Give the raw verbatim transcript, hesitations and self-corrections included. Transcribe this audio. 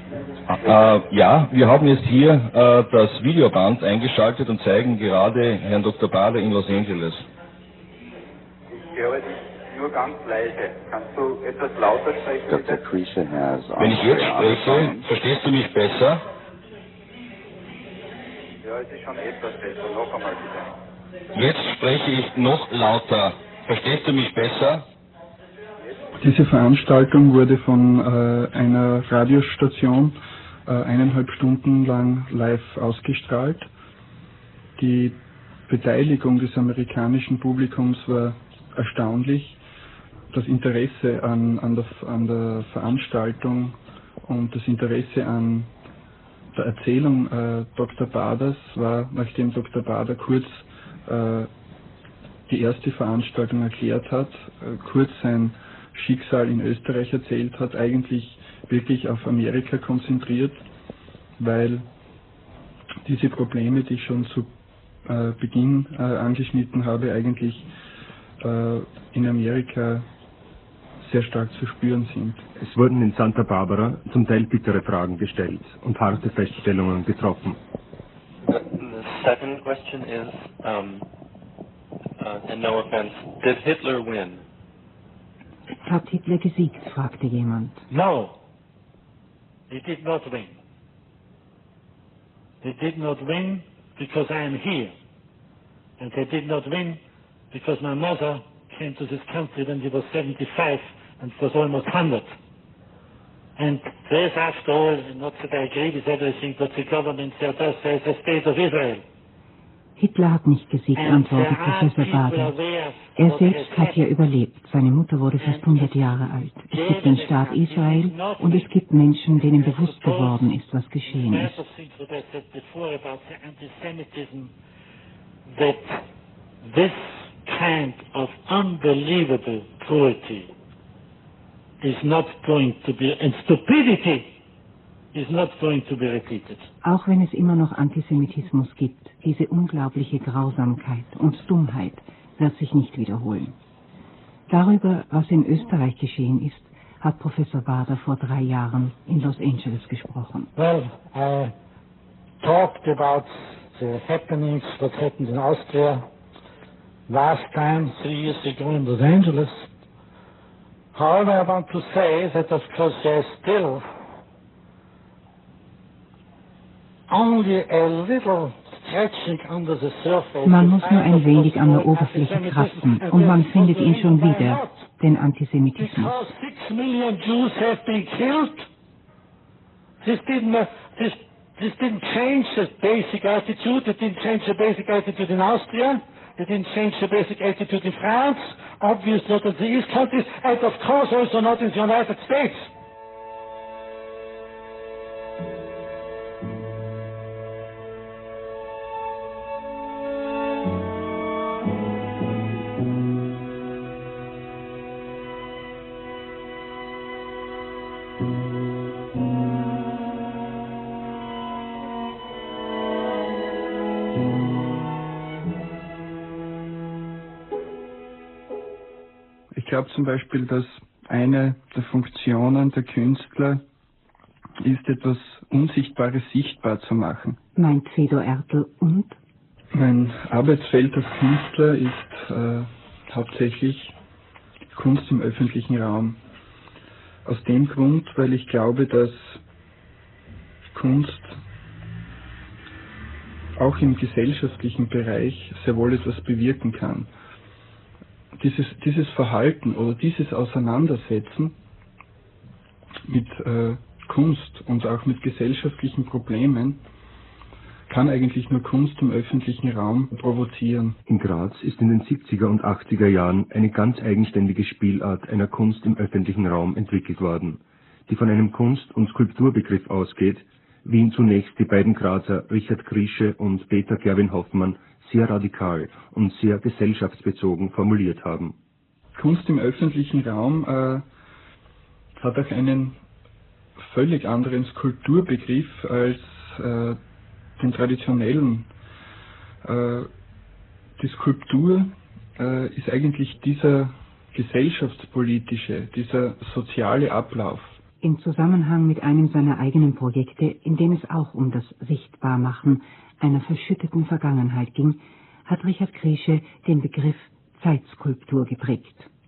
Äh, ja, wir haben jetzt hier äh, das Videoband eingeschaltet und zeigen gerade Herrn Doktor Bader in Los Angeles. Ich höre dich nur ganz leise. Kannst du etwas lauter sprechen? Doktor Krische has Wenn ich jetzt spreche, verstehst du mich besser? Ja, es ist schon etwas besser. Noch einmal bitte. Jetzt spreche ich noch lauter. Verstehst du mich besser? Diese Veranstaltung wurde von äh, einer Radiostation äh, eineinhalb Stunden lang live ausgestrahlt. Die Beteiligung des amerikanischen Publikums war erstaunlich. Das Interesse an, an, der, an der Veranstaltung und das Interesse an der Erzählung äh, Doktor Baders war, nachdem Doktor Bader kurz äh, die erste Veranstaltung erklärt hat, äh, kurz sein Schicksal in Österreich erzählt hat, eigentlich wirklich auf Amerika konzentriert, weil diese Probleme, die ich schon zu äh, Beginn äh, angeschnitten habe, eigentlich äh, in Amerika sehr stark zu spüren sind. Es wurden in Santa Barbara zum Teil bittere Fragen gestellt und harte Feststellungen getroffen. The second question is, um, uh, and no offense, did Hitler win? Hat Hitler gesiegt, fragte jemand. No, he did not win. He did not win because I am here. And he did not win because my mother came to this country when she was seventy-five and was almost one hundred. And there is, after all, not that I agree with everything that the government there does, there is a state of Israel. Hitler hat nicht gesiegt, antwortet Professor Bader. Er selbst hat ja überlebt. Seine Mutter wurde fast hundert Jahre alt. Es gibt den Staat Israel und es gibt Menschen, denen bewusst geworden ist, was geschehen ist. That this kind of unbelievable cruelty is not going to be, and stupidity is not going to be repeated. Auch wenn es immer noch Antisemitismus gibt, diese unglaubliche Grausamkeit und Dummheit wird sich nicht wiederholen. Darüber, was in Österreich geschehen ist, hat Professor Bader vor drei Jahren in Los Angeles gesprochen. Well, I talked about the happenings, what happened in Austria last time, three years ago in Los Angeles. However, I want to say that, of course, there is still only a little stretching under the surface. Man muss nur ein wenig an der Oberfläche kratzen und man findet ihn schon wieder, den Antisemitismus. Because six million Jews have been killed. This didn't, uh, this, this didn't change the basic attitude. It didn't change the basic attitude in Austria. It didn't change the basic attitude in France. Obviously not in the East countries, and of course also not in the United States. Ich glaube zum Beispiel, dass eine der Funktionen der Künstler ist, etwas Unsichtbares sichtbar zu machen. Meint Fedor Ertl und? Mein Arbeitsfeld als Künstler ist äh, hauptsächlich Kunst im öffentlichen Raum. Aus dem Grund, weil ich glaube, dass Kunst auch im gesellschaftlichen Bereich sehr wohl etwas bewirken kann. Dieses, dieses Verhalten oder dieses Auseinandersetzen mit äh, Kunst und auch mit gesellschaftlichen Problemen kann eigentlich nur Kunst im öffentlichen Raum provozieren. In Graz ist in den siebziger und achtziger Jahren eine ganz eigenständige Spielart einer Kunst im öffentlichen Raum entwickelt worden, die von einem Kunst- und Skulpturbegriff ausgeht, wie ihn zunächst die beiden Grazer Richard Krische und Peter Gerwin Hoffmann sehr radikal und sehr gesellschaftsbezogen formuliert haben. Kunst im öffentlichen Raum äh, hat auch einen völlig anderen Skulpturbegriff als äh, den traditionellen. Äh, die Skulptur äh, ist eigentlich dieser gesellschaftspolitische, dieser soziale Ablauf. Im Zusammenhang mit einem seiner eigenen Projekte, in dem es auch um das Sichtbarmachen einer verschütteten Vergangenheit ging, hat Richard Kriesche den Begriff Zeitskulptur geprägt.